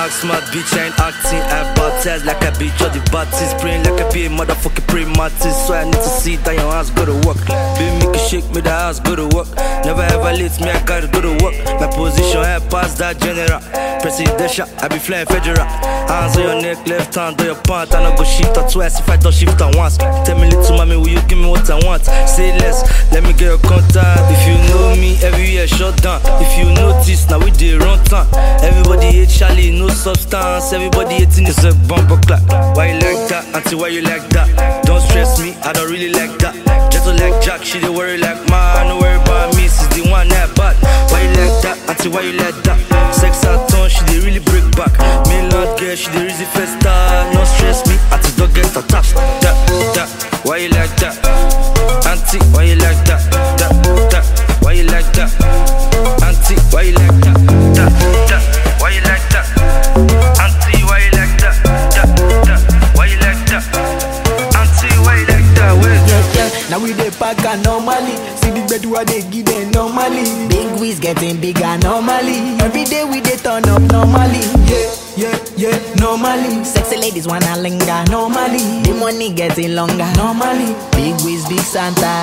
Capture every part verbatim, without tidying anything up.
act smart, bitch, I ain't acting. I baptized like I be Jody Baptist, praying like I be a motherfucking pre martist. So I need to see that your ass go to work. Baby, make it shake me, the ass go to work. Never ever late me, I gotta go to work. My position, I pass that general. Presidential, I be flying federal. Hands on your neck, left hand on your pant. I no go shift her twice if I don't shift her once. Tell me little mommy, will you give me what I want? Say less, let me get your contact. If you know me, every year shut down. If you notice, now we did run time. Everybody hate Charlie, no substance. Everybody hating is a bumper clap. Why you like that? Auntie, why you like that? Don't stress me, I don't really like that. Just like Jack, she dey worry like man. No worry about me, she's the one that bad. Why you like that? Auntie, why you like that? Sex at tone, she dey really break back. Mainland girl, she dey really first star. No stress me, auntie don't get attached. That, that, why you like that? Auntie, why you like that? That, that, why you like that? Auntie, why you like that? That, that, why you like that? Auntie, why you like that? That, that, why you like that? Auntie, why you like that? Wait. Yeah, yeah. Now we dey pack and normally. See the bed where they give them normally. Big wiz getting bigger normally. Every day we dey turn up normally. Yeah, yeah, yeah, normally. Sexy ladies wanna linger normally. The money getting longer normally. Big wiz, big Santa.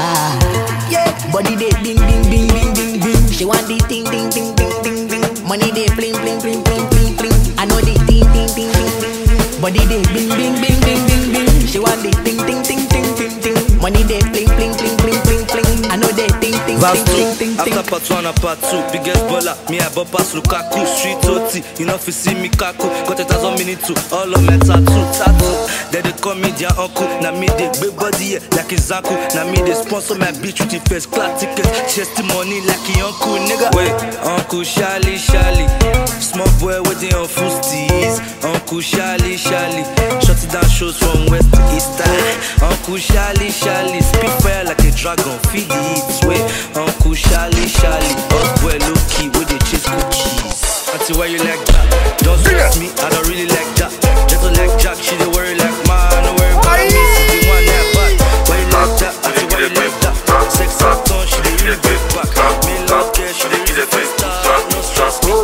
Yeah, body dey ding ding ding ding ding ding. She want the ding ding ding ding ding ding. Money dey bling bling bling bling bling bling. I know the ding ding ding ding ding. Body dey bing bing bing bing bing bing. She want the ding ding ding ding ding ding. Money dey bling bling bling bling bling bling. I know they ding ding ding ding ding ding. After part one and part two, biggest baller. Me I bump pass Lukaku, street O T. You know if you see me kaku, got it as one minute two. All of my tattoo, tattoo. Then they call me their uncle. Now me they big body yeah, like his uncle. Now me they sponsor my bitch with the first class ticket. Chest money like his uncle, nigga. Wait, Uncle Charlie, Charlie. Small boy waiting on full steez. Uncle Charlie, Charlie. Shut it down shows from west to east. Uncle Charlie, Charlie. Speak fire like a dragon, feed the heat. Wait, Uncle Charlie, Charlie. Us boy low key with the cheese cookies. Auntie, why you like that? Don't stress me, I don't really like that. Just like Jack, she dey worry like man. No worry about me, she's the one that bad. Why you like that? Auntie, why you like that? Sex at tone, she dey really break back. Me love care, she dey really first star. No stress me.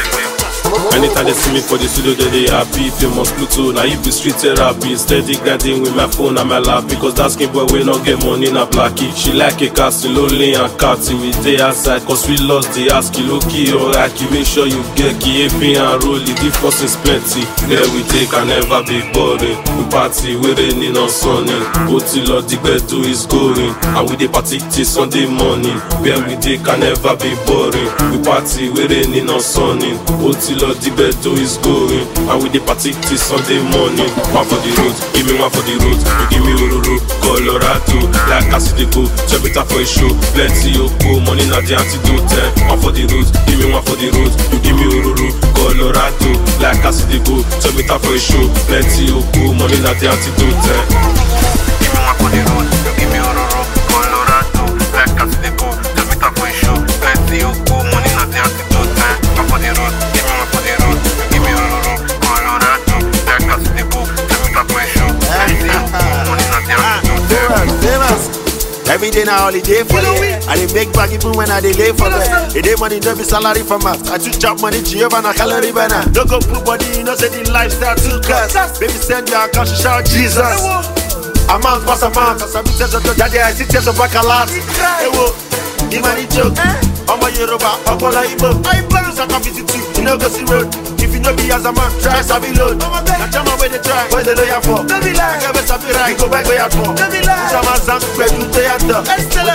Anytime they see me for the studio, they they happy. Famous Pluto, now if the street therapy. Steady grinding with my phone and my lap. Because that skin boy will not get money na blacky. She like a castle, lonely and catty. We stay outside cause we lost the ass. Kilo key or Aki. Make sure you get key, A P and roll it. The cost is plenty. There we take can never be boring. We party, we raining on sunny. Otilo the gbedu is going. And we the party till Sunday morning. Where we take can never be boring. We party, we raining on sunny. Otilo the gbedu is going. And we the party till Sunday morning. One for the road, give me one for the road. You give me Ururu, Colorado. Like I see the go, check it out for a show. Plenty Yoko, money not the antidote. One for the road, give me one for the road. You give me Ururu, Colorado. Like I see the go, check it out for a show. Plenty Yoko, money not the antidote. Give me one for the road, you give me Ururu, Colorado. Like I see the go, check it out for a show. Plenty Yoko, money not the antidote. One for the road, give me one for the road. You give me Ururu, Colorado. Like I see the go, check it out for a show. Plenty Yoko, money not the antidote. Famous, famous. Every day na holiday for me. I dey make back even when I dey lay for them. A day money don't be salary for math. I too chop money, Jehovah na calorie burner. Don't go put body, you know say the lifestyle too class. Baby send your account, she shout Jesus. Amount pass amount, as I be test of the daddy, I see test of back a lot. Hey wo, the money joke. I'm a Yoruba, I'm a Igbo. You suck off visit you, you know go see road. If you know be as a man, try sabi load. Now jam away they try, where they lawyer for? I can't be sabi right, go back where you for. Some a zank, where you stay at the.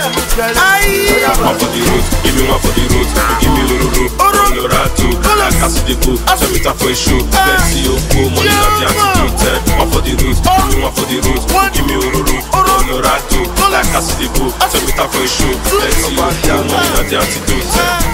One for the road, give me one for the road. You give me Ururu, Colorado. Like I see the go, check it out for a show. Plenty Yoko, money not the antidote. One for the road, give me one for the road. You give me Ururu, Colorado. Like I see the go, check it out for a show. Plenty Yoko, money not the antidote.